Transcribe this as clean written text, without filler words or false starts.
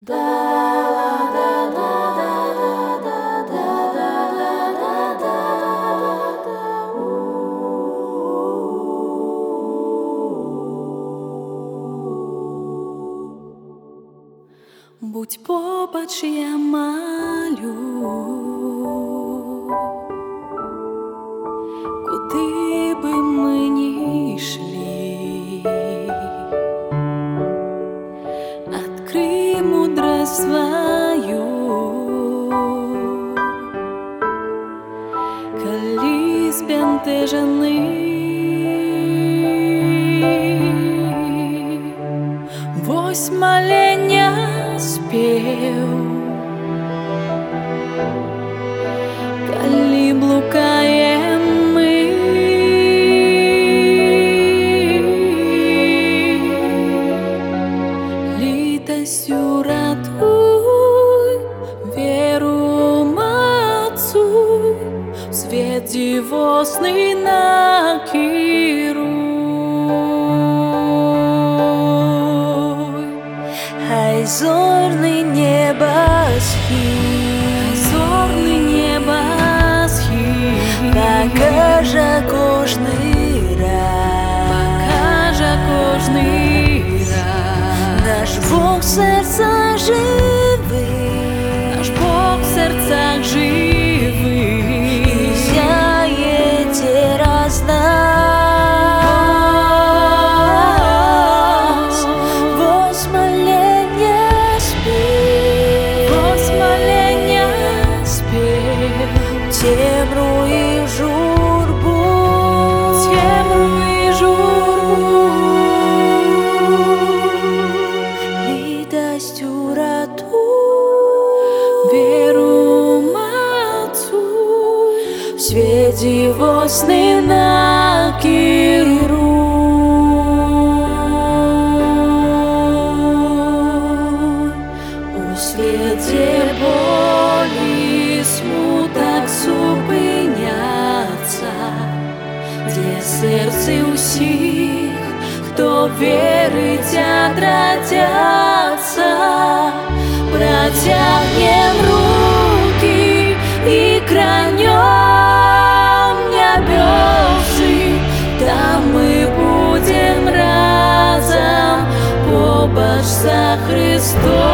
Будь побач, я малю, куди би ми ні йшли, открой мудрость свою, коли збентежений. Вось молення спев, коли блукаем мы, литостью ратуй, веру мацуй, свет дивосный накируй. Хай зорний небосхід, зорний небосхід покаже кожний раз, наш Бог в серцях живий, наш Бог в серцях живий, і сяє раз нас. Вось молення спев, темру и журбу, литостью ратуй, веру мацуй, в свет дивосный накируй. У свете боли смуток зупиняться, где сердце усіх, кто верить, отрадятся. Протягнем руки и кранем небесы, там мы будем разом побач со Христом.